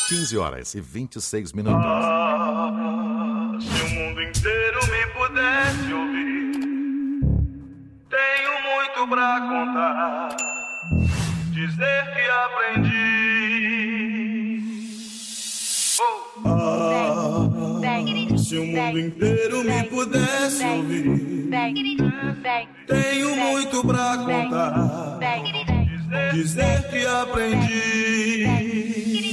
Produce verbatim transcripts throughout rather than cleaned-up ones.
quinze horas e vinte e seis minutos. Ah, se o mundo inteiro me pudesse ouvir, tenho muito pra contar, dizer que aprendi. Oh. Ah, se o mundo inteiro me pudesse ouvir, tenho muito pra contar, dizer que aprendi.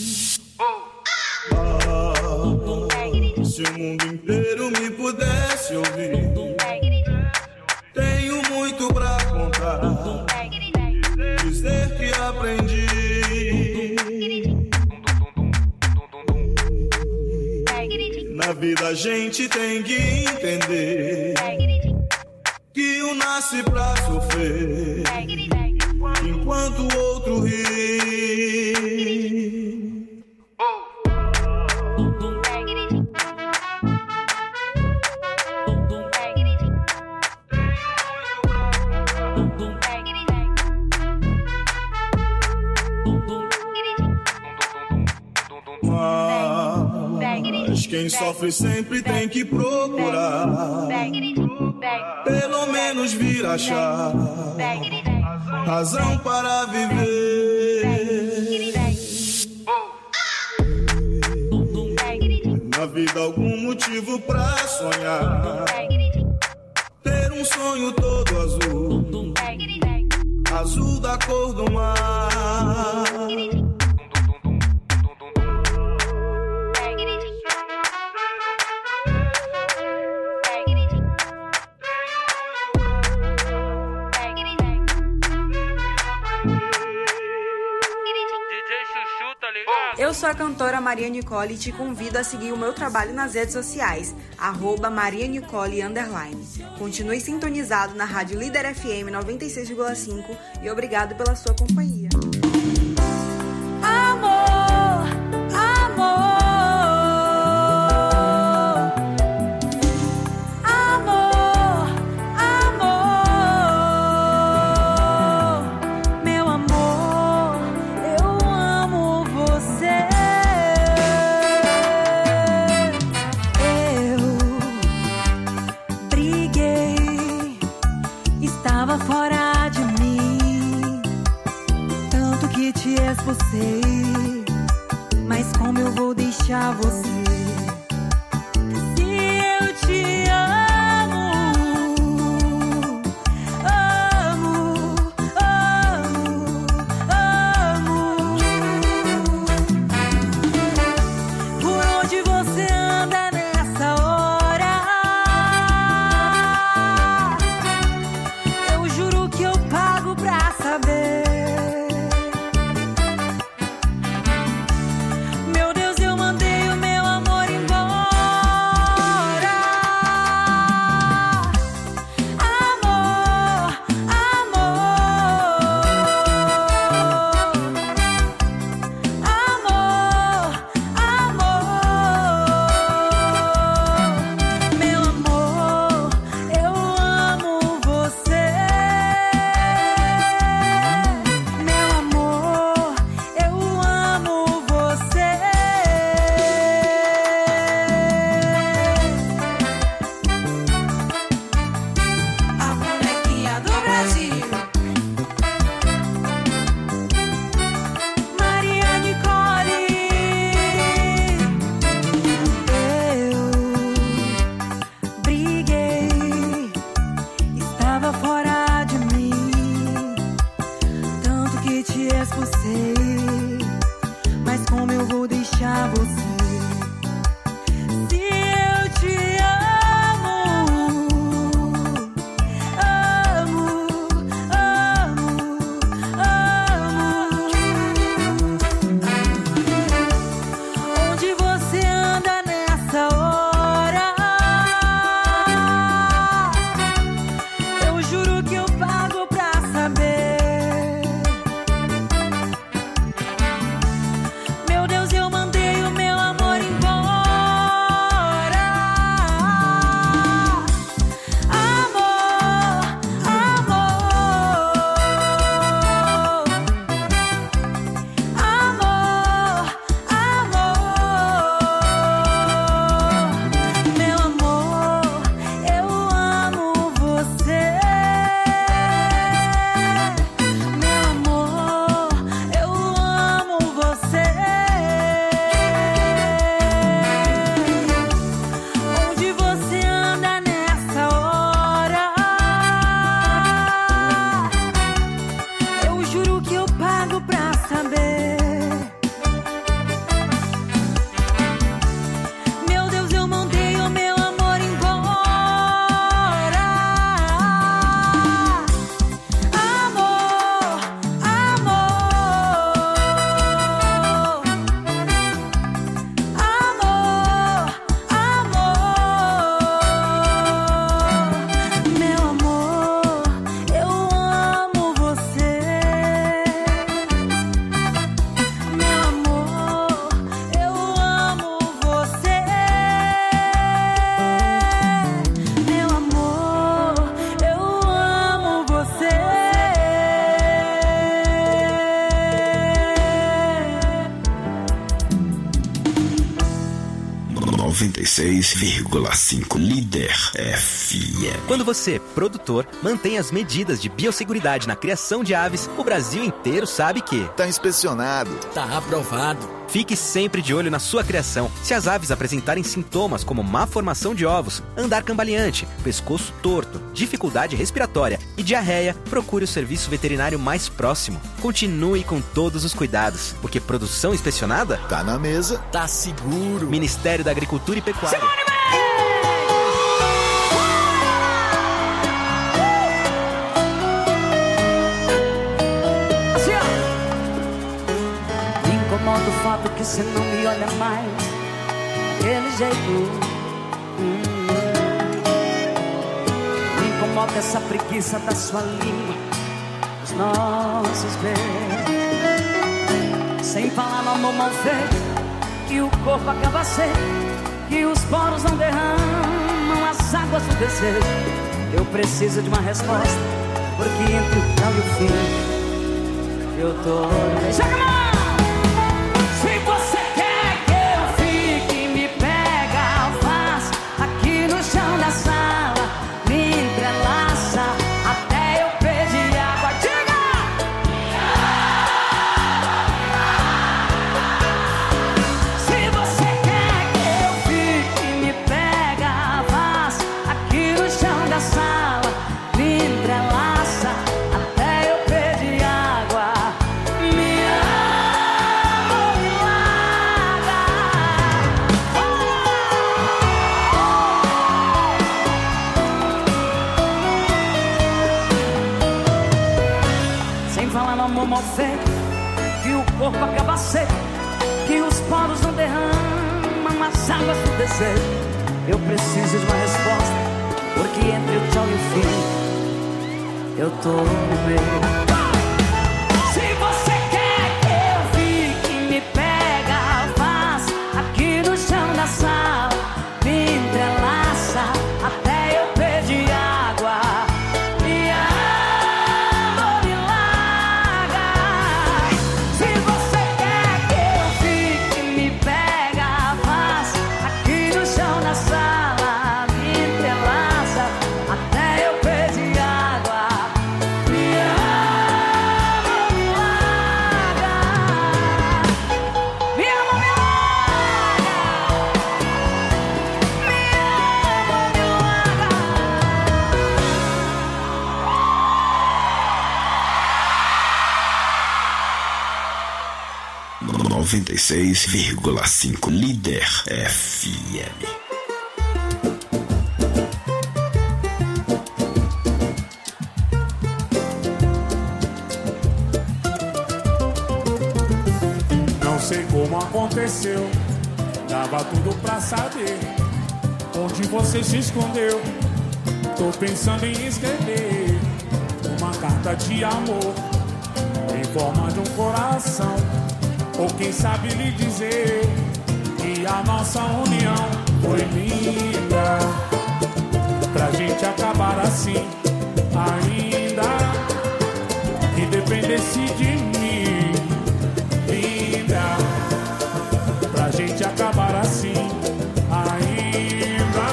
Se o mundo inteiro me pudesse ouvir, tenho muito pra contar, dizer que aprendi. Na vida a gente tem que entender que um nasce pra sofrer, enquanto o outro ri. Mas quem sofre sempre tem que procurar, pelo menos vir achar razão para viver. Na vida algum motivo pra sonhar, ter um sonho todo azul, azul da cor do mar. Eu sou a cantora Maria Nicole e te convido a seguir o meu trabalho nas redes sociais, arroba Maria Nicole underline. Continue sintonizado na Rádio Líder F M noventa e seis vírgula cinco e obrigado pela sua companhia. Amor, amor. Fora de mim, tanto que te expulsei, mas como eu vou deixar você? Se eu te amo, amo, amo, amo. Por onde você anda nessa hora? Que eu pago pra saber. Meu Deus, eu mandei o meu noventa e seis vírgula cinco Líder F M. Quando você, produtor, mantém as medidas de biosseguridade na criação de aves, o Brasil inteiro sabe que tá inspecionado, tá aprovado. Fique sempre de olho na sua criação. Se as aves apresentarem sintomas como má formação de ovos, andar cambaleante, pescoço torto, dificuldade respiratória e diarreia, procure o serviço veterinário mais próximo. Continue com todos os cuidados, porque produção inspecionada tá na mesa, tá seguro. Ministério da Agricultura e Pecuária. O fato que você não me olha mais daquele jeito. hum. Me incomoda essa preguiça da sua língua, os nossos beijos. Sem falar no amor mal feito, que o corpo acaba seco, que os poros não derramam as águas do desejo. Eu preciso de uma resposta, porque entre o tal e o fim eu tô... Joga a mão! Se você quer que eu fique, me pega, faz aqui no chão da sala, me entrelaça até eu pedir água. Diga! Se você quer que eu fique, me pega, faz aqui no chão da sala, me entrelaça até eu pedir água. Me amor mal feito, que o corpo acaba seco, que os poros não derramam as águas do desejo. Eu preciso de uma resposta, porque entre o tchau e o fim eu tô no meio. Se você quer que eu fique, me pega, faz aqui no chão da sala, me entrelaça até eu pedir água. noventa e seis vírgula cinco Líder F M. Não sei como aconteceu, dava tudo pra saber onde você se escondeu. Tô pensando em escrever uma carta de amor em forma de um coração, ou quem sabe lhe dizer que a nossa união foi linda, pra gente acabar assim, ainda que dependesse de mim. Linda, pra gente acabar assim, ainda.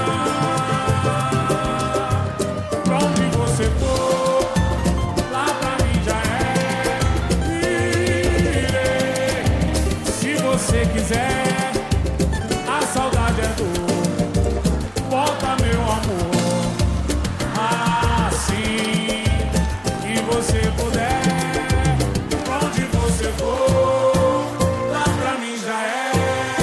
Pra onde você for, lá pra mim já é. Irei, se você quiser, a saudade é dor. Volta, meu amor, assim que você puder. Pra onde você for, lá pra mim já é.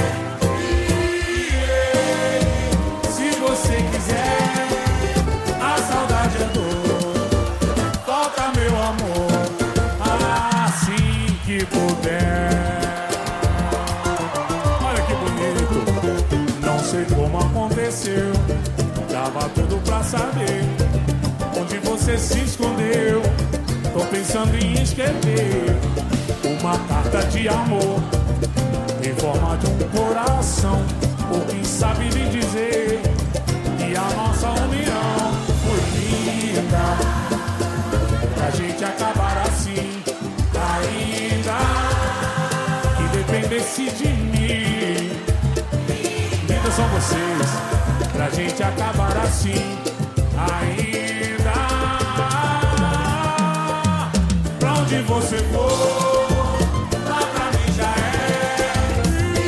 Irei, se você quiser, a saudade é dor. Volta, meu amor, assim que puder. Olha que bonito, não sei como aconteceu, dava tudo pra saber onde você se escondeu. Tô pensando em escrever uma carta de amor em forma de um coração, ou quem sabe lhe dizer que a nossa união foi linda, pra gente acabar assim, ainda que dependesse de mim. Linda, são vocês pra gente acabar assim ainda. Pra onde você for, lá pra mim já é.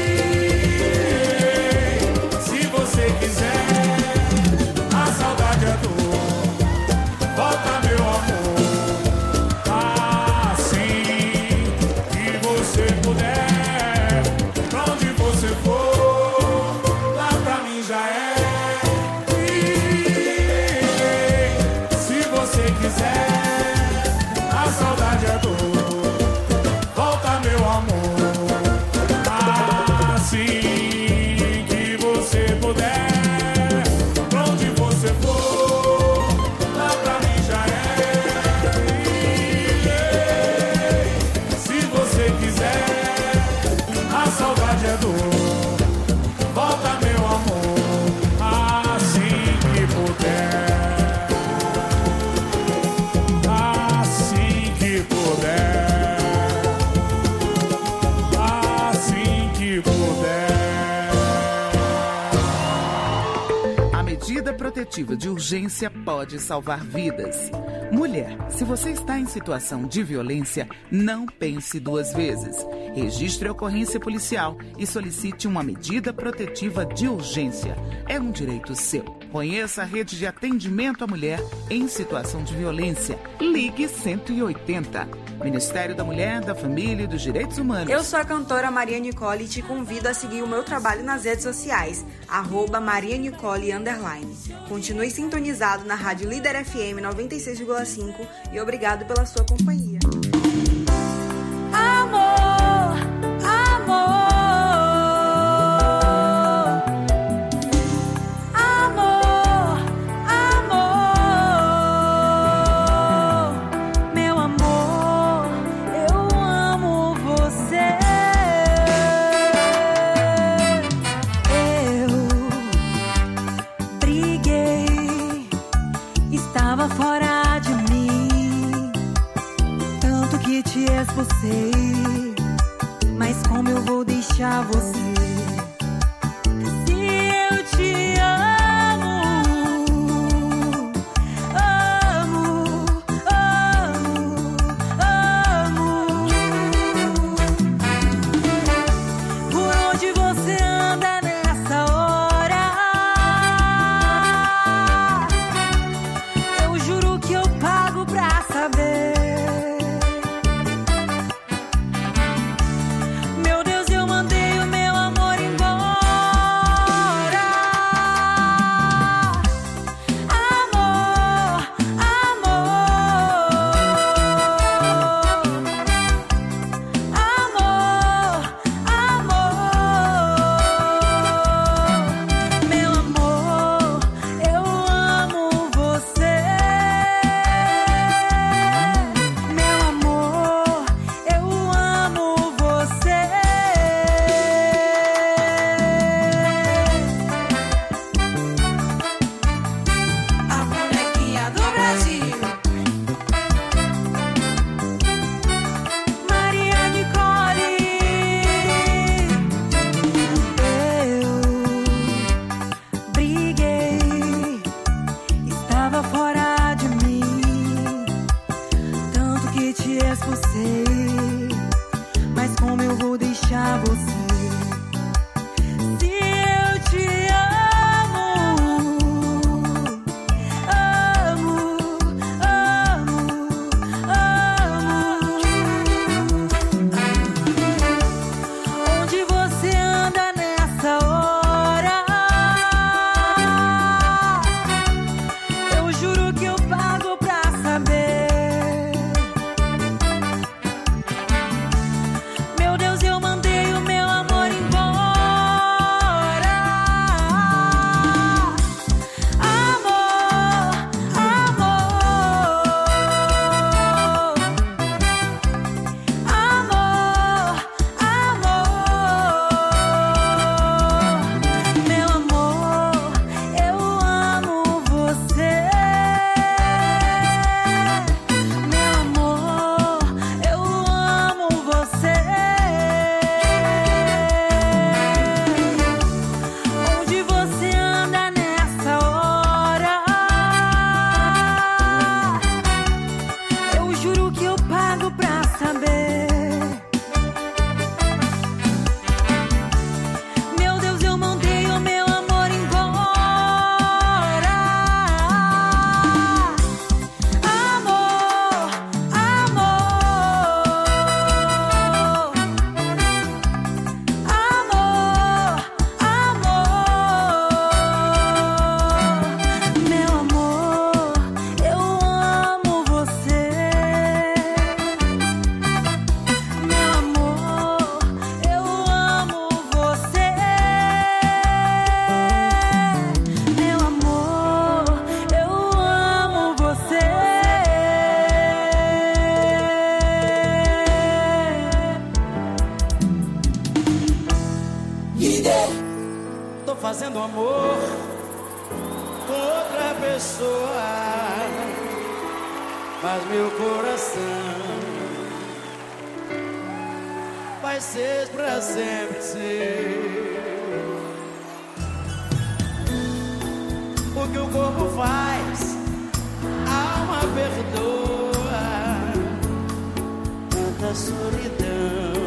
E, se você quiser, a saudade é dor. Volta, meu amor, assim que você puder. Pra onde você for, lá pra mim já é. E, se você quiser, a saudade é dor. Volta, meu amor, assim que você puder. Pra onde você for, lá pra mim já é. E, se você quiser, a saudade é dor. Volta, meu amor, assim que puder. Assim que puder. Assim que puder. A medida protetiva de urgência pode salvar vidas. Mulher, se você está em situação de violência, não pense duas vezes. Registre a ocorrência policial e solicite uma medida protetiva de urgência. É um direito seu. Conheça a rede de atendimento à mulher em situação de violência. Ligue cento e oitenta. Ministério da Mulher, da Família e dos Direitos Humanos. Eu sou a cantora Maria Nicole e te convido a seguir o meu trabalho nas redes sociais, arroba Maria Nicole underline. Continue sintonizado na Rádio Líder F M noventa e seis vírgula cinco e obrigado pela sua companhia. Amor, amor, amor, amor, meu amor, eu amo você. Eu briguei, estava fora de mim. Tô fazendo amor com outra pessoa, mas meu coração vai ser pra sempre seu. O que o corpo faz, a alma perdoa. Tanta solidão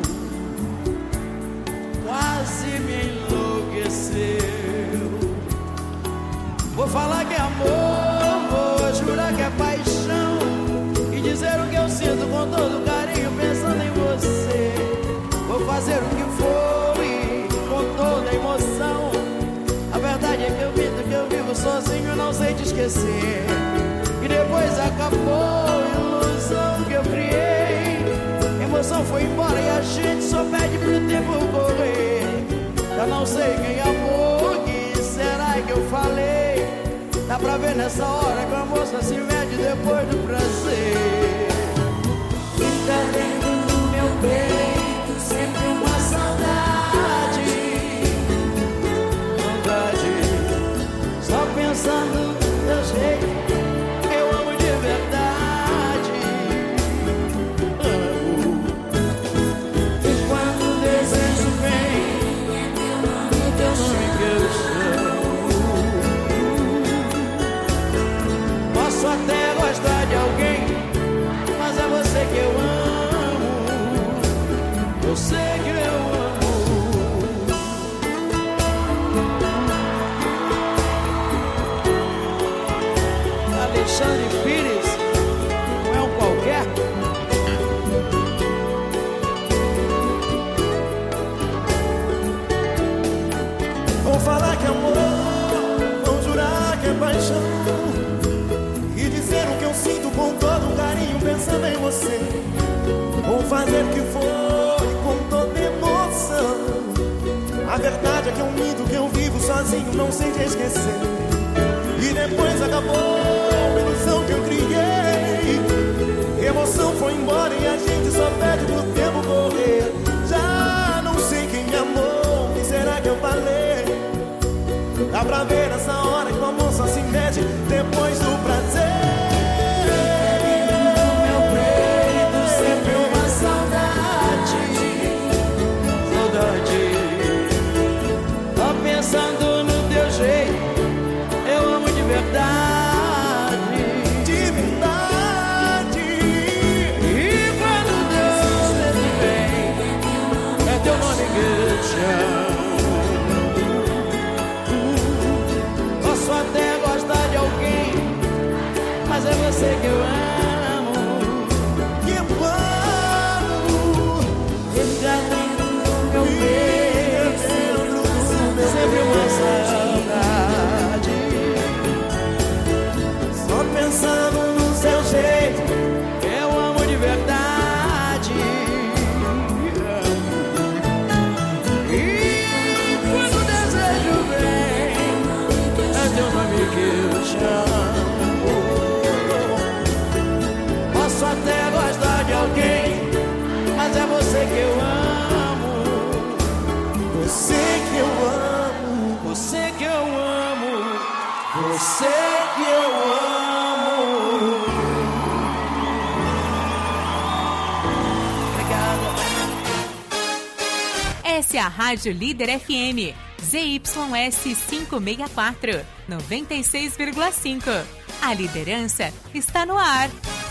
quase me enlouqueceu. Vou falar que é amor, vou jurar que é paixão e dizer o que eu sinto com todo carinho pensando em você. Vou fazer o que for e com toda emoção. A verdade é que eu minto, que eu vivo sozinho, não sei te esquecer. E depois acabou a ilusão que eu criei. A emoção foi embora e a gente só pede pro tempo correr. Eu não sei quem amou, que será que eu falei? Dá pra ver nessa hora que a moça se mede depois do prazer. Fica dentro do meu peito sempre uma saudade. Saudade, só pensando no teu jeito. Eu amo de verdade. Amo. E quando o desejo vem, o teu nome que eu chamo. Posso até gostar de alguém, mas é você que eu amo. Você que eu amo. Alexandre Pires, não é um qualquer. Vou falar que é amor, vou jurar que é paixão e dizer o que eu sinto com todo carinho pensando em você. Vou fazer o que for e com toda emoção. A verdade é que eu minto, que eu vivo sozinho, não sei te esquecer. E depois acabou a ilusão que eu criei. A emoção foi embora e a gente só pede pro tempo correr. Já não sei quem me amou, quem será que eu falei? Dá pra ver nessa hora que o amor só se mede depois do prazer. No meu peito sempre uma saudade. Saudade, só pensando no teu jeito. Eu amo de verdade. De verdade. E quando Deus vem, é teu nome que eu chamo. Posso até gostar de alguém, mas é você que eu amo. Que eu amo. Fica dentro do meu peito sempre uma saudade. Só pensando no seu jeito, Eu amo de verdade. E quando o desejo vem, é teu nome que eu chamo. Posso até gostar de alguém, mas é você que eu amo. você que eu amo, Você que eu amo. Você que eu amo. Obrigado. Essa é a Rádio Líder F M, Z Y S quinhentos e sessenta e quatro, noventa e seis vírgula cinco. A liderança está no ar.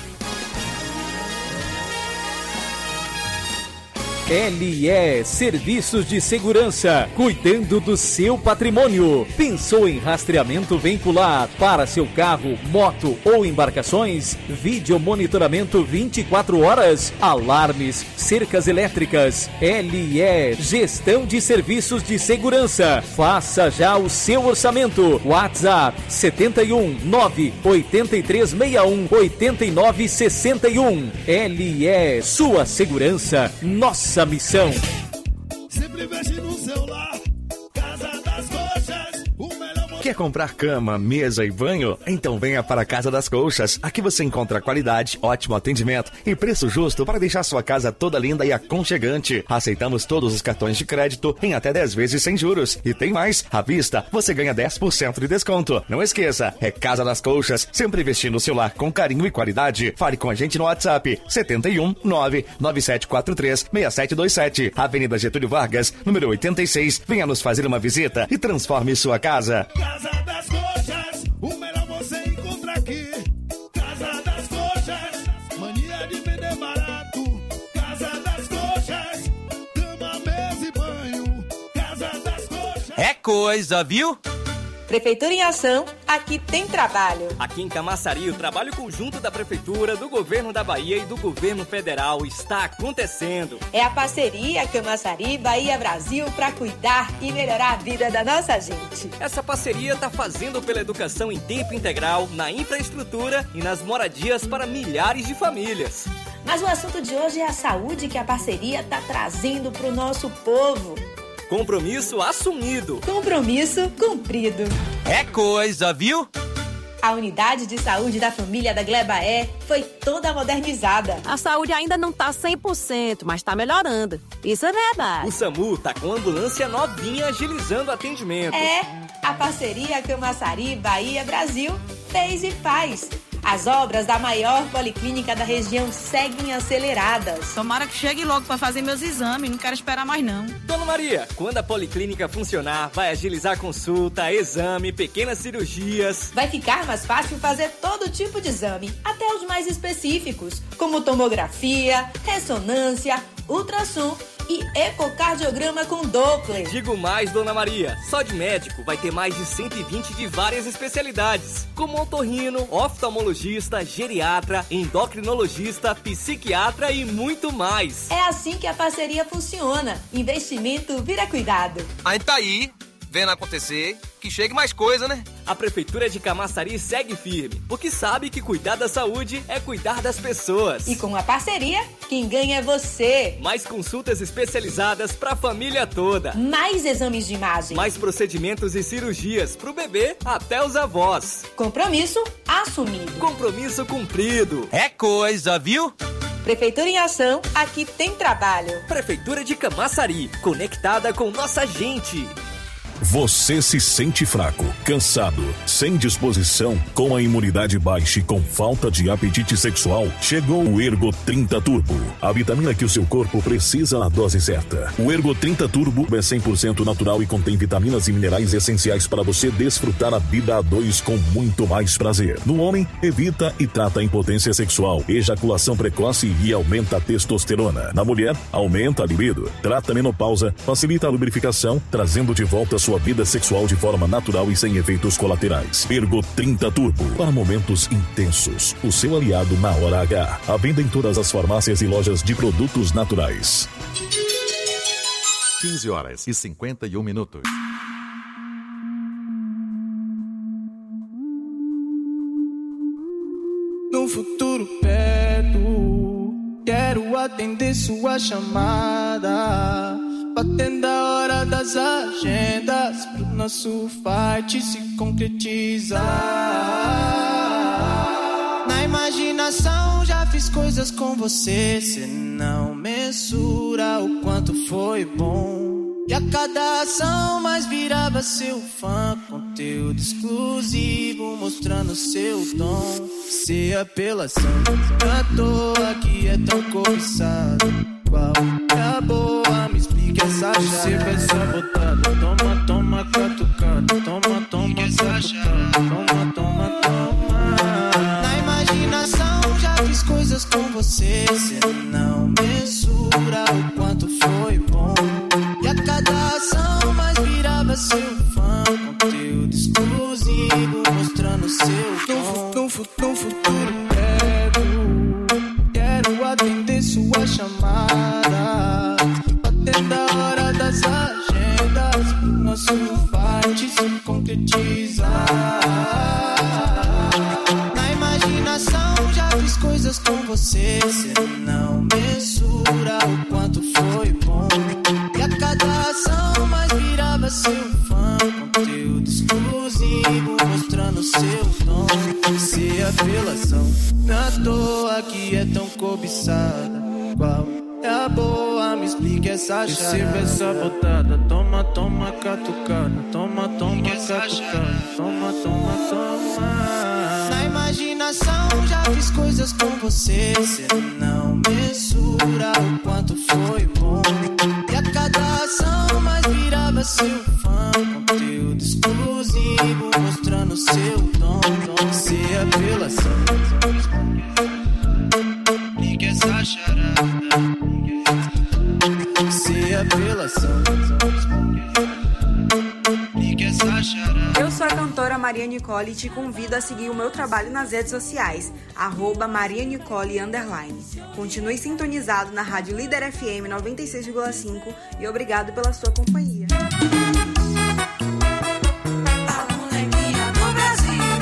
L E Serviços de Segurança, cuidando do seu patrimônio. Pensou em rastreamento veicular para seu carro, moto ou embarcações? Vídeo monitoramento vinte e quatro horas, alarmes, cercas elétricas. L E Gestão de Serviços de Segurança. Faça já o seu orçamento. WhatsApp setenta e um, nove oito três seis um, oito nove seis um. L E, sua segurança, nossa missão. Sempre veste no celular, Casa das Coxas, o melhor Quer comprar cama, mesa e banho? Então venha para a Casa das Colchas. Aqui você encontra qualidade, ótimo atendimento e preço justo para deixar sua casa toda linda e aconchegante. Aceitamos todos os cartões de crédito em até dez vezes sem juros. E tem mais, à vista você ganha dez por cento de desconto. Não esqueça, é Casa das Colchas, sempre vestindo o seu lar com carinho e qualidade. Fale com a gente no WhatsApp setenta e um, nove nove sete quatro três, seis sete dois sete, Avenida Getúlio Vargas, número oitenta e seis. Venha nos fazer uma visita e transforme sua casa. Casa das Coxas, o melhor você encontra aqui. Casa das Coxas, mania de vender barato. Casa das Coxas, cama, mesa e banho. Casa das Coxas. É coisa, viu? Prefeitura em Ação, aqui tem trabalho. Aqui em Camaçari, o trabalho conjunto da Prefeitura, do Governo da Bahia e do Governo Federal está acontecendo. É a parceria Camaçari Bahia Brasil para cuidar e melhorar a vida da nossa gente. Essa parceria está fazendo pela educação em tempo integral, na infraestrutura e nas moradias para milhares de famílias. Mas o assunto de hoje é a saúde que a parceria está trazendo para o nosso povo. Compromisso assumido. Compromisso cumprido. É coisa, viu? A unidade de saúde da família da Glebaé foi toda modernizada. A saúde ainda não está cem por cento, mas está melhorando. Isso é verdade. O SAMU está com ambulância novinha agilizando o atendimento. É, a parceria Camaçari Bahia Brasil fez e faz. As obras da maior policlínica da região seguem aceleradas. Tomara que chegue logo para fazer meus exames, não quero esperar mais não. Dona Maria, quando a policlínica funcionar, vai agilizar consulta, exame, pequenas cirurgias. Vai ficar mais fácil fazer todo tipo de exame, até os mais específicos, como tomografia, ressonância, ultrassom e ecocardiograma com Doppler. Digo mais, Dona Maria, só de médico vai ter mais de cento e vinte de várias especialidades, como otorrino, oftalmologista, geriatra, endocrinologista, psiquiatra e muito mais. É assim que a parceria funciona. Investimento vira cuidado. A gente tá aí, vendo acontecer, que chegue mais coisa, né? A Prefeitura de Camaçari segue firme, porque sabe que cuidar da saúde é cuidar das pessoas. E com a parceria, quem ganha é você. Mais consultas especializadas pra família toda. Mais exames de imagem. Mais procedimentos e cirurgias pro bebê até os avós. Compromisso assumido. Compromisso cumprido. É coisa, viu? Prefeitura em Ação, aqui tem trabalho. Prefeitura de Camaçari, conectada com nossa gente. Você se sente fraco, cansado, sem disposição, com a imunidade baixa e com falta de apetite sexual? Chegou o Ergo trinta Turbo, a vitamina que o seu corpo precisa na dose certa. O Ergo trinta Turbo é cem por cento natural e contém vitaminas e minerais essenciais para você desfrutar a vida a dois com muito mais prazer. No homem, evita e trata a impotência sexual, ejaculação precoce e aumenta a testosterona. Na mulher, aumenta a libido, trata a menopausa, facilita a lubrificação, trazendo de volta sua vida sexual de forma natural e sem efeitos colaterais. Ergo trinta Turbo, para momentos intensos. O seu aliado na hora H. À venda em todas as farmácias e lojas de produtos naturais. quinze horas e cinquenta e um minutos. No futuro perto, quero atender sua chamada. Batendo a hora das agendas pro nosso fight se concretizar. Na imaginação já fiz coisas com você, cê não mensura o quanto foi bom. E a cada ação mais virava seu fã, conteúdo exclusivo mostrando seu dom. Se apelação à toa que é tão cobiçado. Qual é a boa? Me explique essa chave. Você vai sabotado. Toma, toma, catucado. Toma, toma, catucado. Toma, toma, toma. Na imaginação já fiz coisas com você. Cê não mensura o quanto foi bom. E a cada ação mais virava seu fã. Conteúdo exclusivo mostrando seu dom. No, no, no futuro quero atender sua chamada. Batendo a hora das agendas pro nosso fight se concretizar. Na imaginação já fiz coisas com você, cê não mensura o quanto foi bom. E a cada ação mais virava seu fã. Conteúdo exclusivo seu nome. Se a apelação na toa que é tão cobiçada, qual é a boa? Me explique essa charada. Receba essa botada, toma, toma, catucada. Toma, toma, catucada. Toma, toma, toma. Na imaginação já fiz coisas com você. Você não mensura o quanto foi bom. E a cada ação mais virava seu fã. Conteúdo exclusivo mostrando seu dom. Se apelação, explique essa charada. Se apelação, explique essa charada. Eu sou a cantora Maria Nicole e te convido a seguir o meu trabalho nas redes sociais, arroba Maria Nicole underline. Continue sintonizado na Rádio Líder F M noventa e seis vírgula cinco e obrigado pela sua companhia. A bonequinha do Brasil.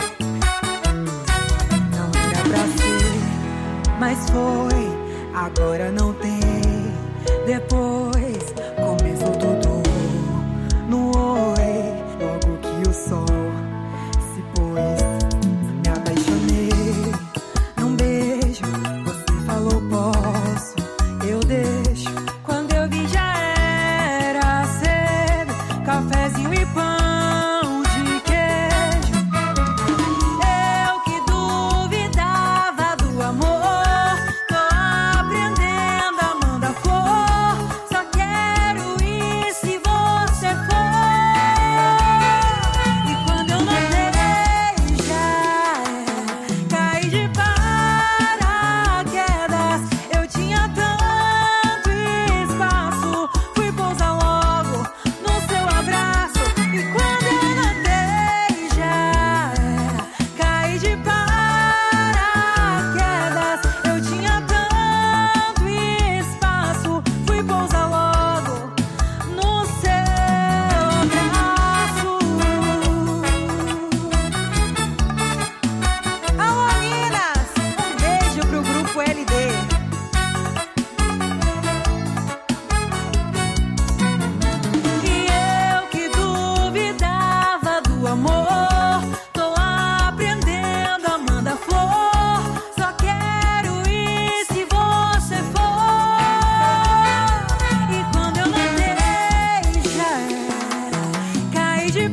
Não era pra ser, mas foi, agora não tem. Depois começou tudo no oi, logo que o sol se pôs, me apaixonei num beijo, você falou posso, eu deixo, quando eu vi já era cedo, cafezinho e pão de queijo, eu que duvidava do amor, tô aprendendo a mandar flor, só quero ir se você for, e quando eu notei já caí de paraquedas, eu tinha tanto espaço, fui pousar logo no seu abraço, e quando eu notei já caí de paraquedas, eu tinha tanto espaço, fui pousar logo no seu abraço. Alô, Minas, um beijo pro grupo L D. E eu que duvidava do amor, tô aprendendo a mandar flor, só quero ir se você for, e quando eu notei já caí de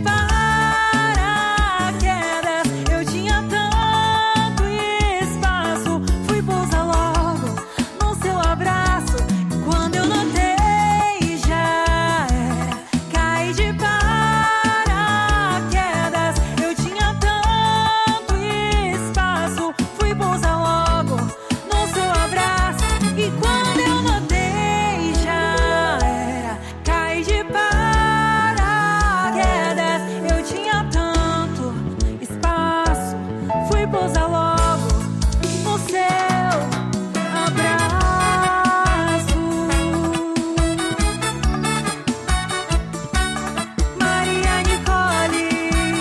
paraquedas, eu tinha tanto espaço, fui pousar logo no seu abraço, quando eu notei já caí de paraquedas, eu tinha tanto espaço, fui pousar logo no seu abraço, e quando eu notei já era caí de paraquedas, eu tinha tanto espaço, fui pousar logo no seu abraço. Maria Nicole.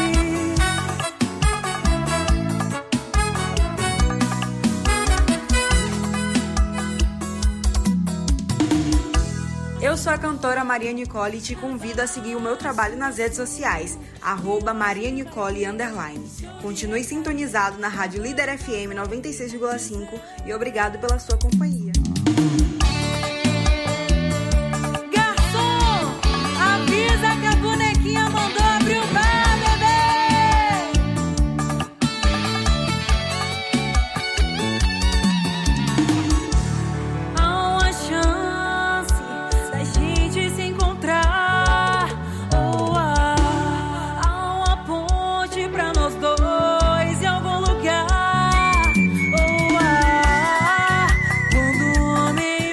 Eu sou a cantora Maria Nicole e te convido a seguir o meu trabalho nas redes sociais, arroba Maria Nicole underline. Continue sintonizado na Rádio Líder F M noventa e seis vírgula cinco e obrigado pela sua companhia. Garçom, avisa que a bonequinha mandou abrir o bar, bebê. Há uma chance da gente se encontrar, ou há, há uma ponte pra nós dois em algum lugar, ou há, quando o homem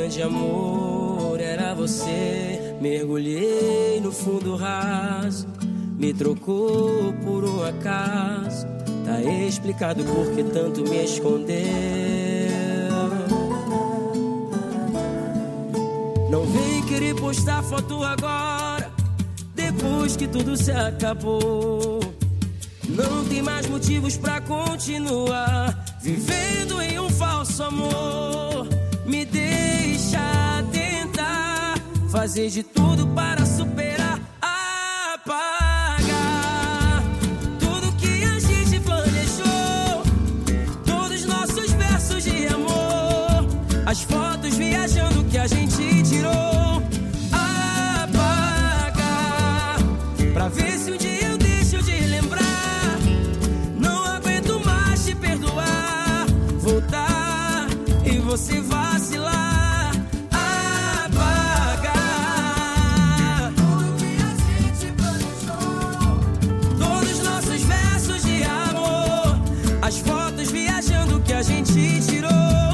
grande amor era você. Mergulhei no fundo raso, me trocou por um acaso. Tá explicado por que tanto me escondeu. Não vem querer postar foto agora, depois que tudo se acabou. Não tem mais motivos pra continuar vivendo em um falso amor. Me deixa tentar fazer de tudo para superar, apagar tudo que a gente planejou, todos nossos versos de amor, as fotos viajando que a gente tirou, apagar pra ver se um dia eu deixo de lembrar. Não aguento mais te perdoar, voltar e você vacilar. As fotos viajando que a gente tirou,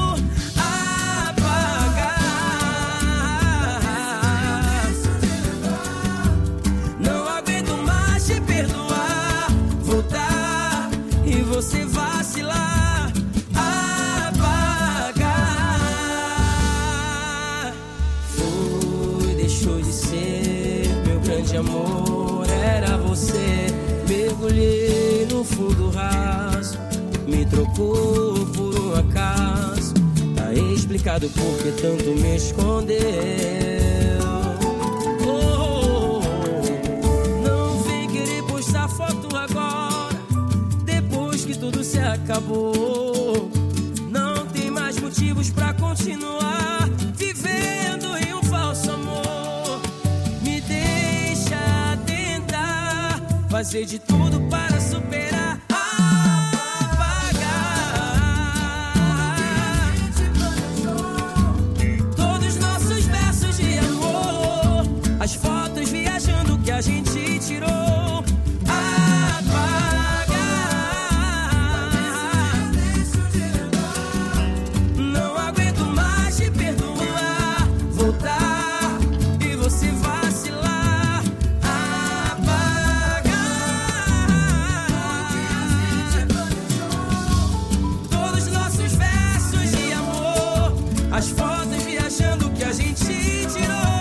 apagar. Não aguento mais te perdoar, voltar e você vacilar, apagar. Foi, deixou de ser meu grande amor, era você. Mergulhei no fundo raso, me trocou por um acaso. Tá explicado por que tanto me escondeu. Oh, oh, oh. Não vem querer postar foto agora, depois que tudo se acabou. Não tem mais motivos pra continuar vivendo em um falso amor. Me deixa tentar fazer de tudo para superar, as fotos viajando que a gente tirou, apagar. Não aguento mais te perdoar, voltar e você vacilar, apagar. Todos nossos versos de amor, as fotos viajando que a gente tirou.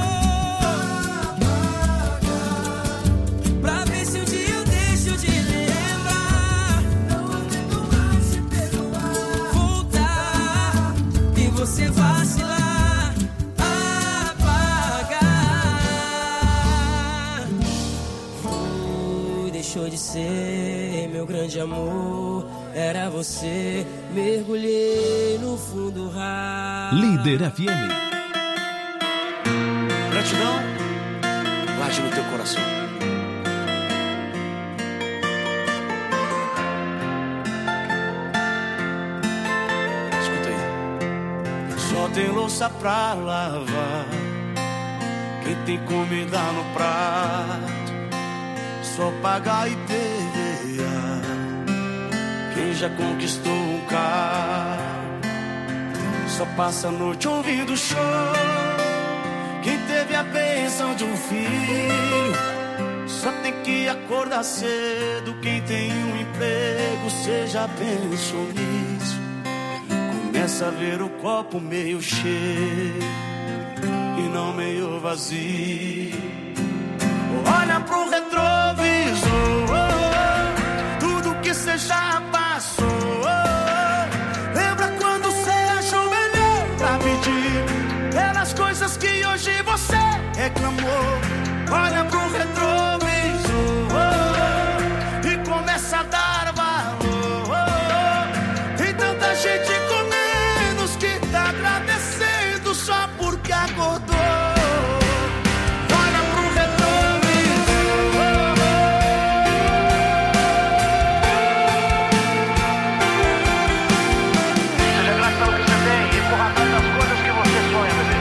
Você vacilar, apagar. Foi, deixou de ser meu grande amor, era você. Mergulhei no fundo raso. Líder F M. Gratidão, guarde no teu coração. Só tem louça pra lavar, quem tem comida no prato, só pagar e perder. Quem já conquistou um carro, só passa a noite ouvindo show. Quem teve a bênção de um filho, só tem que acordar cedo. Quem tem um emprego, cê já pensou nisso? Começa a ver o copo meio cheio e não meio vazio. Olha pro retrovisor, tudo que cê já passou. Lembra quando cê ajoelhou pra pedir pelas coisas que hoje você reclamou. Olha pro retrovisor e começa a dar valor. Tem tanta gente com menos que tá agradecendo só porque acordou. Olha pro retrovisor. Seja grato pelo que você tem e corra atrás das coisas que você sonha, bebê.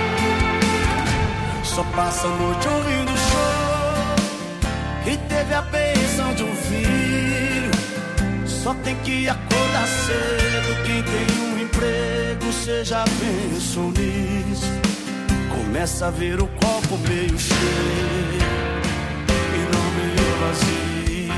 Só passa a noite ouvindo show. E teve a bênção de um filho, só tem que acordar cedo. Quem tem um emprego, você já pensou nisso? Começa a ver o copo meio cheio e não meio vazio.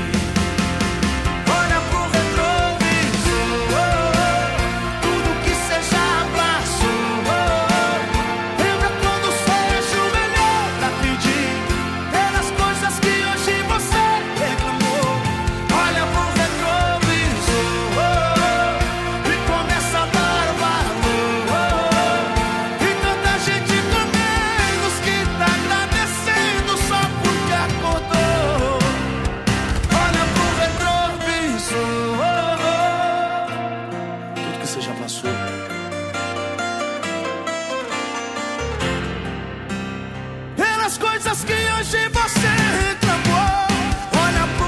Olha pro retrovisor, tudo que cê já passou. Lembra quando seja o melhor pra pedir pelas coisas que hoje você reclamou. Olha pro retrovisor e começa a dar valor. E tanta gente com menos que tá agradecendo só porque acordou. Olha pro retrovisor, tudo que você já passou. Pelas coisas que hoje você reclamou. Olha pro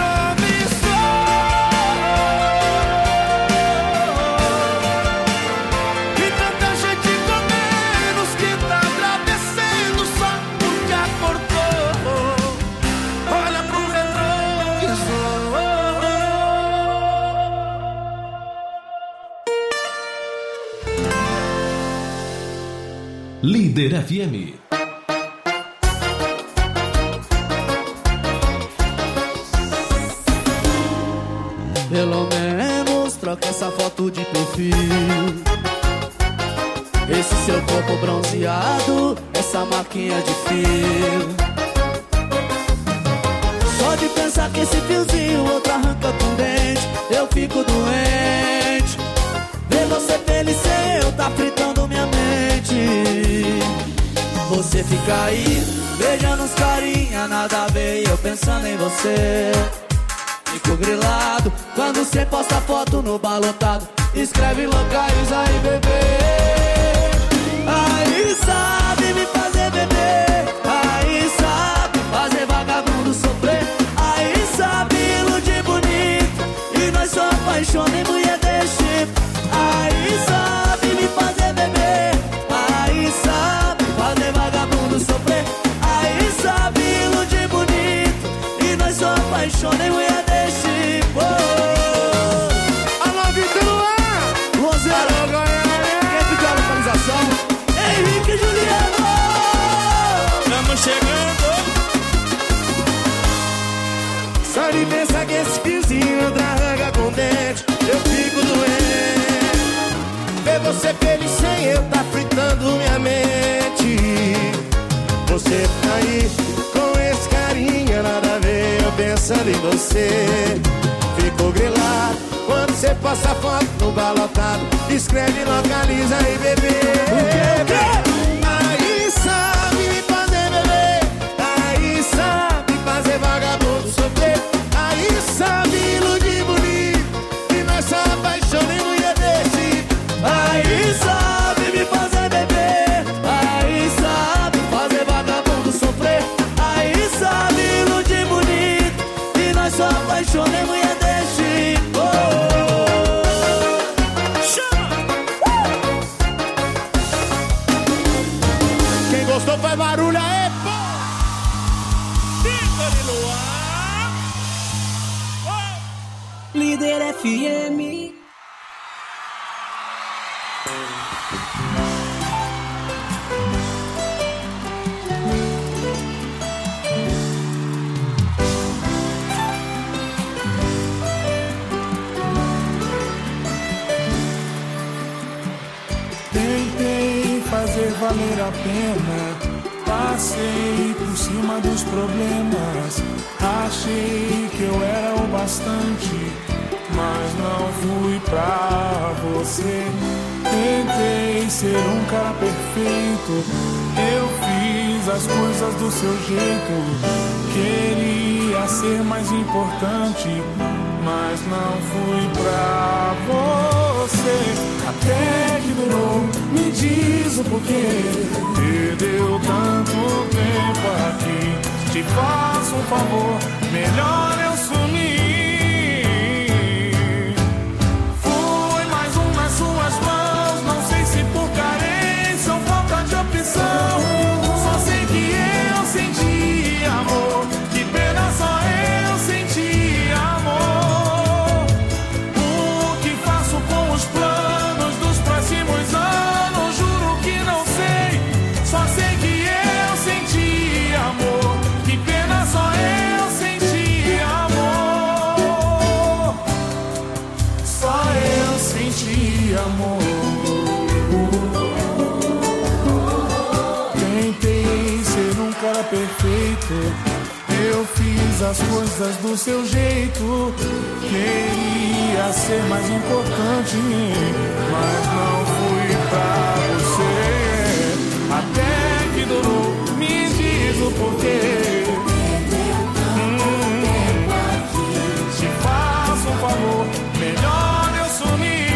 retrovisor. E tanta gente com menos que tá agradecendo só porque acordou. Olha pro retrovisor. Líder F M. Pelo menos troca essa foto de perfil. Esse seu corpo bronzeado, essa marquinha de fio. Só de pensar que esse fiozinho outro arranca com dente, eu fico doente. Ver você feliz sem eu tá fritando minha mente. Você fica aí, beijando os carinha, nada a ver, e eu pensando em você. Fico grilado quando cê posta foto no balotado. Escreve localiza aí, bebê. Aí sabe me fazer beber. Aí sabe fazer vagabundo sofrer. Aí sabe iludir bonito e nós só apaixona em mulher desse tipo. Aí sabe me fazer beber. Aí sabe fazer vagabundo sofrer. Aí sabe iludir bonito e nós só apaixona em mulher desse tipo. Alô, Vitor Luan, Rosero, quem pediu a localização? Henrique e Juliano. Estamos chegando. Só de pensar que esse fiozinho outra arranca com dente, eu fico doente. Ver você feliz sem eu tá fritando minha mente. Você tá aí com esse carinha, nada a ver, eu pensando em você. Fico grilado quando você passa foto no balotado. Escreve, localiza aí, bebê. Aí sabe me fazer beber. Aí sabe fazer vagabundo sofrer. Aí sabe iludir bonito e nós só apaixona em mulher desse. Aí sabe me fazer beber. Aí sabe fazer vagabundo sofrer. Aí sabe iludir bonito e nós só apaixona em mulher desse. Oh, chama! Quem gostou faz barulho aí, pô! Líder F M. Tentei fazer valer a pena, passei por cima dos problemas. Achei que eu era o bastante, mas não fui pra você. Tentei ser um cara perfeito, eu fiz as coisas do seu jeito. Queria ser mais importante, mas não fui pra você. Até que durou, me diz o porquê. Perdeu tanto tempo aqui. Te faço um favor, melhor eu sumir. Fui mais um nas suas mãos, não sei se por carência ou falta de opção. Só sei que eu senti amor, que pena só eu senti amor. O que faço com os planos dos próximos senti amor. Tentei ser um cara perfeito, eu fiz as coisas do seu jeito. Queria ser mais importante, mas não fui pra você. Até que durou, me diz o porquê. Hum, te faço um favor, melhor eu sumir.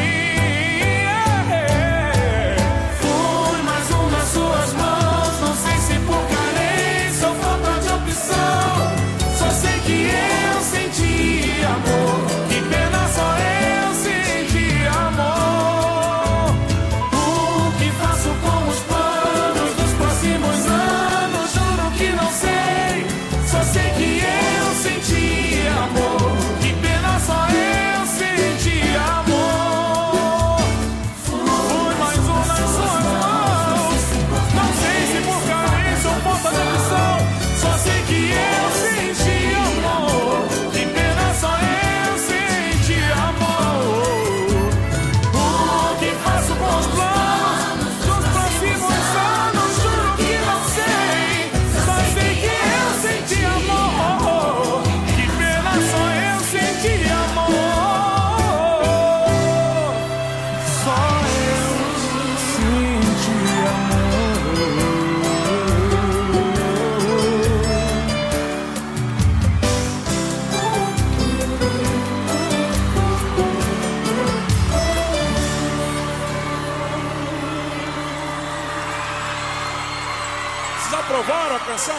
Fui mais um nas suas mãos, não sei se por carência ou falta de opção. Só sei que eu senti amor, que pena só eu senti amor. O que faço com os planos dos próximos anos, juro que não sei. Só sei que eu senti amor, que pena só eu senti amor. Fui mais um nas suas mãos, não sei se por carência ou falta de opção. Só sei que eu senti amor, que pena só eu senti amor. O que faço com os planos dos próximos anos, juro que não sei. Só sei que eu senti amor, que pena só eu senti amor. Só eu senti amor. Vocês aprovaram a canção?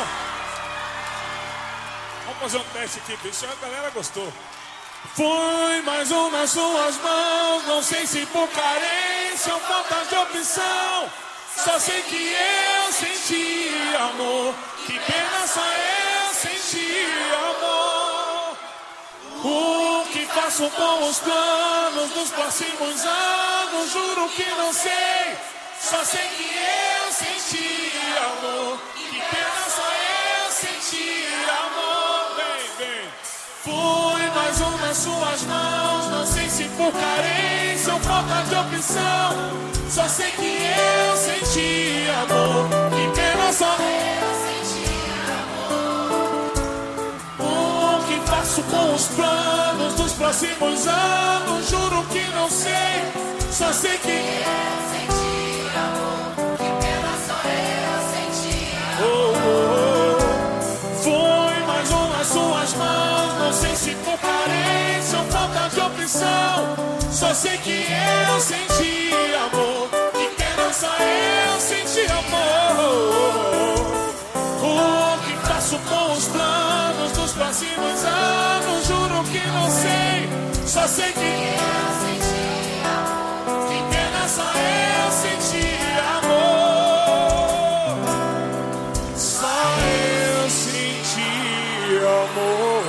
Vamos fazer um teste aqui, pessoal. A galera gostou. Fui mais um nas suas mãos, não sei se por carência ou falta de opção. Só sei que eu senti amor, que pena só eu senti amor. O que faço com os planos dos próximos anos, juro que não sei. Só sei que eu senti amor, que pena só eu senti amor. Vem, vem. Fui mais um nas suas mãos, não sei se por carência ou falta de opção. Só sei que eu senti amor, que pena só eu senti amor. O que faço com os planos dos próximos anos, juro que não sei. Só sei que eu senti amor, que pena só eu senti amor. Oh, oh. Fui mais um nas suas mãos, não sei se por carência ou falta de opção. Só sei que eu senti amor, que pena só eu senti amor. O que faço com os planos dos próximos anos, juro que não sei. Só sei que eu senti amor, que pena só eu senti amor. Só eu senti amor.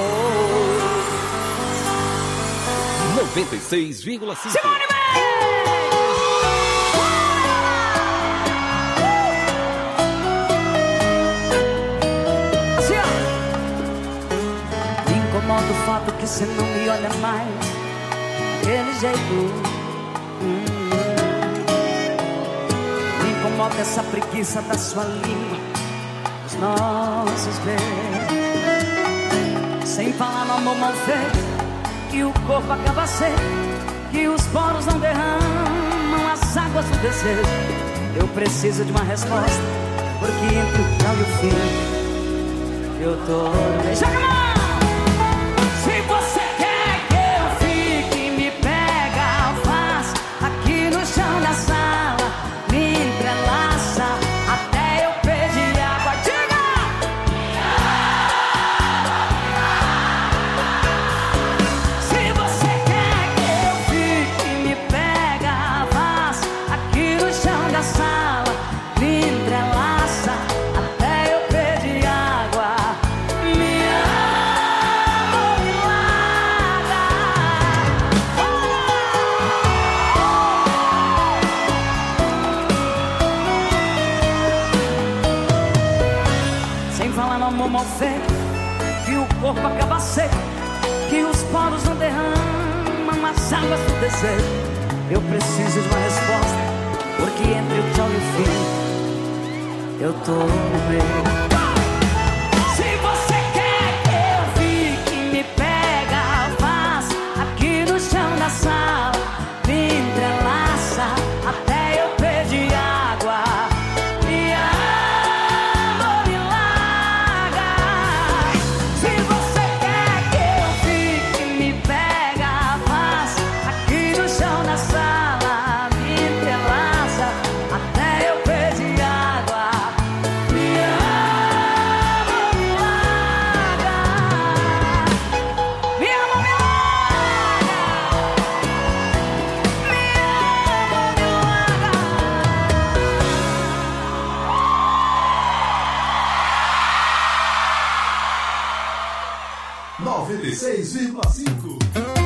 noventa e seis vírgula cinco. Simone assim, ó. Me incomoda o fato que você não me olha mais daquele jeito. Hum. Me incomoda essa preguiça da sua língua, os nossos beijos. Sem falar no amor mal feito, que o corpo acaba seco, que os poros não derramam as águas do desejo. Eu preciso de uma resposta, porque entre o não e o fim eu tô... Joga a mão! Se você quer que eu fique, me pega, faz aqui no chão da sala, me entrelaça até eu pedir água. Diga! Se você quer que eu fique, me pega, faz aqui no chão da sala, me entrelaça até eu pedir água. Me ama, me larga. Sem falar no amor mal feito, que o corpo acaba seco, que os poros não derramam as águas do desejo. Eu preciso de uma resposta, porque entre o tchau e o fim eu tô no meio. Se você quer que eu fique, me pega, faz aqui no chão da sala, me entrelaça até eu pedir água. Me ama, me larga. Se você quer que eu fique, me pega, faz aqui no chão da sala, me entrelaça até eu pedir água. Me ama, me larga. Me ama, me larga. Me ama, me larga. noventa e seis vírgula cinco.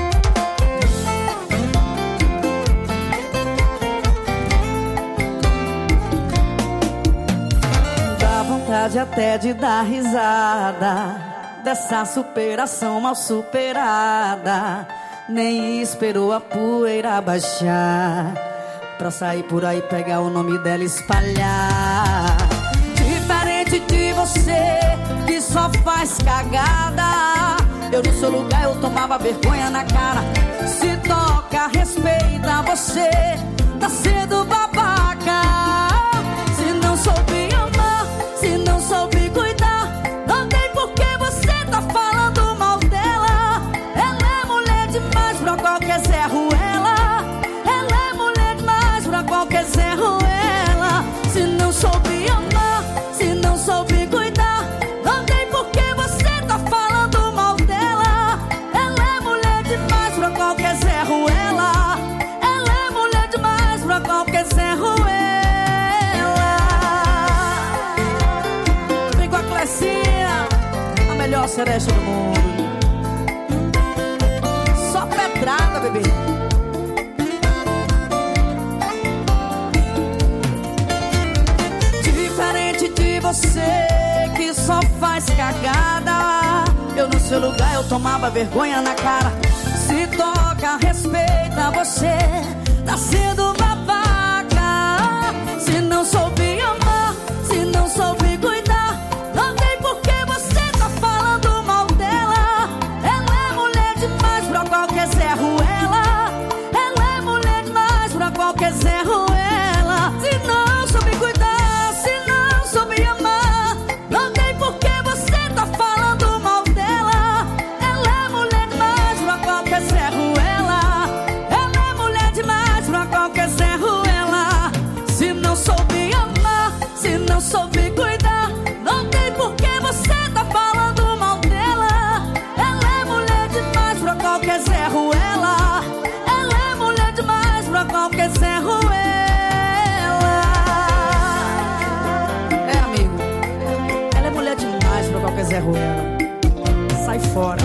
Dá vontade até de dar risada dessa superação mal superada. Nem esperou a poeira baixar pra sair por aí, pegar o nome dela e espalhar. Diferente de você que só faz cagada, eu no seu lugar eu tomava vergonha na cara. Se toca, respeita, você tá sendo babaca. Se não soube amar, se não soube cuidar, não tem por que você tá falando mal dela. Ela é mulher demais pra qualquer Zé Ruela. Ela é mulher demais pra qualquer Zé Ruela. Se não soube amar, se não soube cuidar, não tem por que você tá falando mal dela. Ela é mulher demais pra qualquer Zé Ruela. Ela é mulher demais pra qualquer Zé Ruela. Vem com a Clecinha, a melhor seresta do mundo. Só pedrada, bebê. Diferente de você que só faz cagada, eu no seu lugar eu tomava vergonha na cara. Se toca, respeita, você tá sendo babaca. Se não soube amar, se não soube cuidar, não tem por que você tá falando mal dela. Ela é mulher demais pra qualquer Zé Ruela. Ela é mulher demais pra qualquer Zé Ruela. Se não soube cuidar, se não soube amar, não tem por que você tá falando mal dela. Ela é mulher demais pra qualquer Zé Ruela. Ela é mulher demais pra qualquer Zé Ruela. Se não soube amar, se não soube cuidar, não tem por que você tá falando mal dela. Ela é mulher demais pra qualquer Zé Ruela. Ela é mulher demais pra qualquer Zé Ruela. É, amigo, ela é mulher demais pra qualquer Zé Ruela. Sai fora.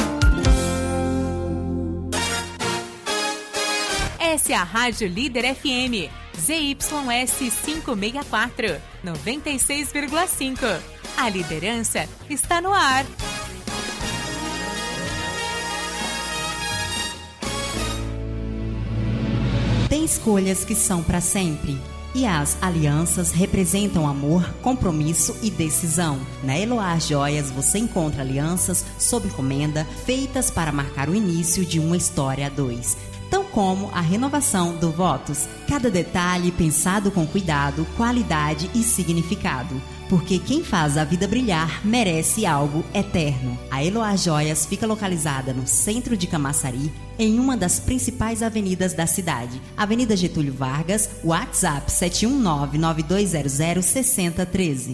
Essa é a Rádio Líder F M, Z Y S quinhentos e sessenta e quatro, noventa e seis vírgula cinco. A liderança está no ar. Tem escolhas que são para sempre. E as alianças representam amor, compromisso e decisão. Na Eloá Joias você encontra alianças sob encomenda feitas para marcar o início de uma história a dois. Tão como a renovação do votos. Cada detalhe pensado com cuidado, qualidade e significado. Porque quem faz a vida brilhar merece algo eterno. A Eloá Joias fica localizada no centro de Camaçari, em uma das principais avenidas da cidade. Avenida Getúlio Vargas, WhatsApp sete um nove, nove dois zero zero, seis zero um três.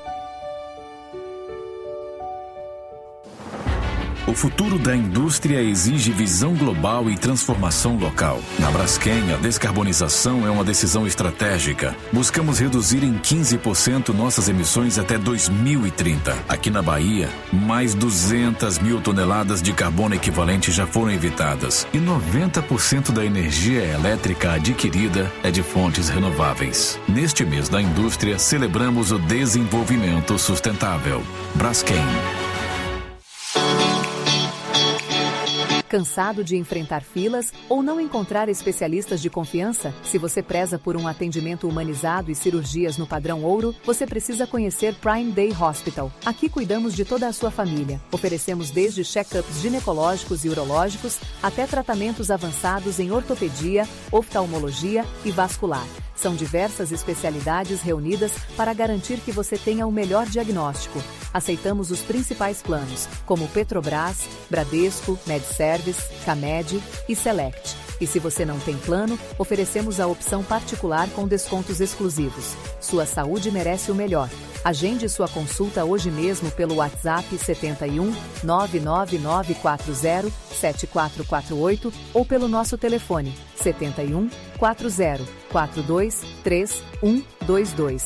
O futuro da indústria exige visão global e transformação local. Na Braskem, a descarbonização é uma decisão estratégica. Buscamos reduzir em quinze por cento nossas emissões até dois mil e trinta. Aqui na Bahia, mais duzentas mil toneladas de carbono equivalente já foram evitadas. E noventa por cento da energia elétrica adquirida é de fontes renováveis. Neste mês da indústria, celebramos o desenvolvimento sustentável. Braskem. Cansado de enfrentar filas ou não encontrar especialistas de confiança? Se você preza por um atendimento humanizado e cirurgias no padrão ouro, você precisa conhecer Prime Day Hospital. Aqui cuidamos de toda a sua família. Oferecemos desde check-ups ginecológicos e urológicos até tratamentos avançados em ortopedia, oftalmologia e vascular. São diversas especialidades reunidas para garantir que você tenha o melhor diagnóstico. Aceitamos os principais planos, como Petrobras, Bradesco, MedService, Camed e Select. E se você não tem plano, oferecemos a opção particular com descontos exclusivos. Sua saúde merece o melhor. Agende sua consulta hoje mesmo pelo WhatsApp setenta e um, nove nove nove quatro zero, sete quatro quatro oito ou pelo nosso telefone setenta e um, quatro zero, quatro dois três, um dois dois.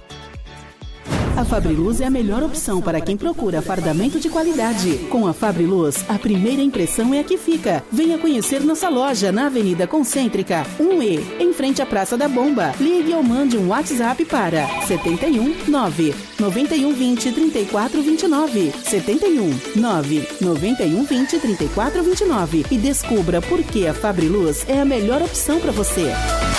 A Fabriluz é a melhor opção para quem procura fardamento de qualidade. Com a Fabriluz, a primeira impressão é a que fica. Venha conhecer nossa loja na Avenida Concêntrica, um E, em frente à Praça da Bomba. Ligue ou mande um WhatsApp para setenta e um, nove, noventa e um, vinte, trinta e quatro, vinte e nove. setenta e um, nove, noventa e um, vinte, trinta e quatro, vinte e nove e descubra por que a Fabriluz é a melhor opção para você.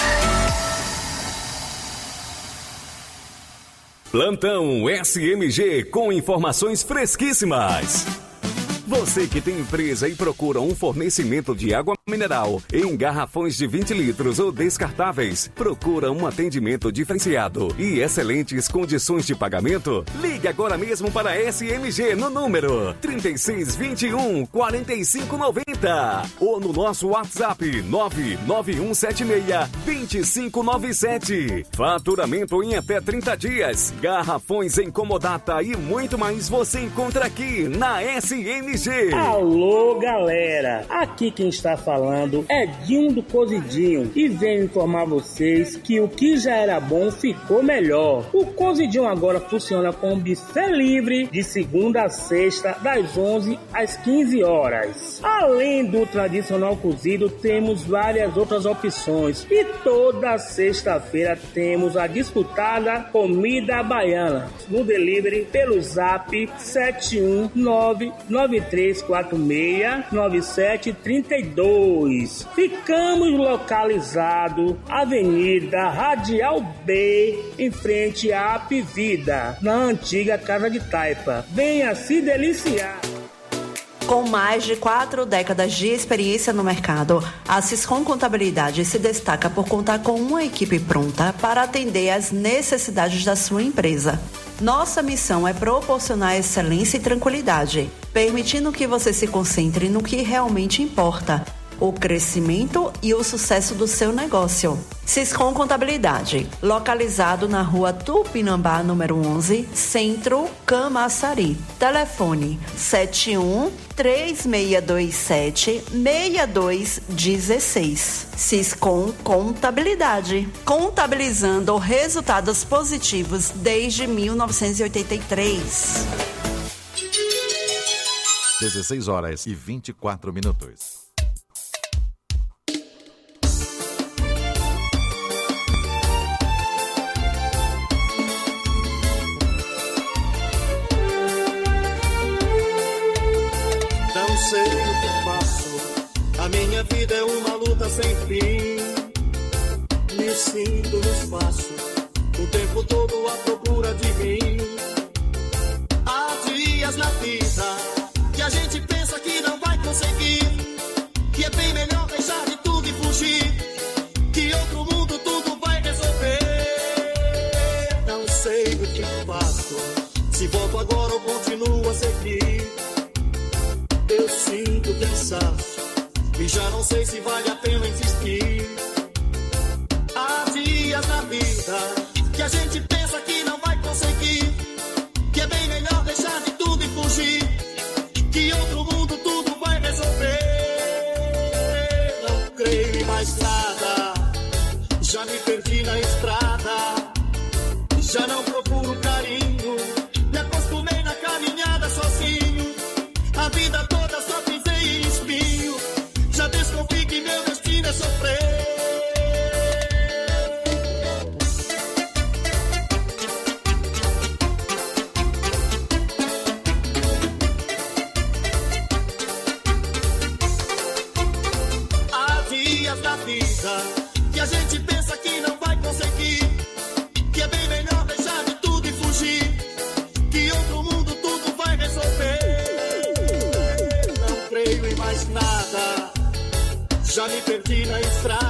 Plantão S M G com informações fresquíssimas. Você que tem empresa e procura um fornecimento de água mineral em garrafões de vinte litros ou descartáveis, procura um atendimento diferenciado e excelentes condições de pagamento? Ligue agora mesmo para a S M G no número trinta e seis, vinte e um, quarenta e cinco, noventa ou no nosso WhatsApp nove nove um sete seis, dois cinco nove sete. Faturamento em até trinta dias, garrafões em comodata e muito mais você encontra aqui na S M G. Alô, galera! Aqui quem está falando é Dinho do Cozidinho e venho informar vocês que o que já era bom ficou melhor. O Cozidinho agora funciona com buffet livre de segunda a sexta, das onze às quinze horas. Além do tradicional cozido, temos várias outras opções e toda sexta-feira temos a disputada comida baiana no delivery pelo zap sete um nove nove três quatro seis nove sete três dois. Ficamos localizados Avenida Radial B, em frente à Apivida, na antiga Casa de Taipa. Venha se deliciar. Com mais de quatro décadas de experiência no mercado, a Siscom Contabilidade se destaca por contar com uma equipe pronta para atender às necessidades da sua empresa. Nossa missão é proporcionar excelência e tranquilidade, permitindo que você se concentre no que realmente importa: o crescimento e o sucesso do seu negócio. Siscom Contabilidade, localizado na rua Tupinambá, número onze, Centro, Camaçari. Telefone sete um, três seis dois sete, seis dois um seis. Siscom Contabilidade, contabilizando resultados positivos desde mil novecentos e oitenta e três. dezesseis horas e vinte e quatro minutos. Não sei o que faço, a minha vida é uma luta sem fim. Me sinto no espaço, o tempo todo à procura de mim. Há dias na vida que a gente pensa que não vai conseguir, que é bem melhor deixar de tudo e fugir, que outro mundo tudo vai resolver. Não sei o que faço, se volto agora ou continuo a seguir. Eu sinto cansaço e já não sei se vale a pena insistir. Há dias na vida que a gente pensa que não vai conseguir, que é bem melhor deixar de tudo e fugir, que outro mundo tudo vai resolver. Não creio em mais nada, já me perdi na estrada, já não procuro carinho, me acostumei na caminhada sozinho. A vida toda só pisei em espinho, já descobri que meu destino é sofrer. coisa que a gente pensa que não vai conseguir, que é bem melhor deixar de tudo e fugir, que outro mundo tudo vai resolver. Não creio em mais nada, já me perdi na estrada.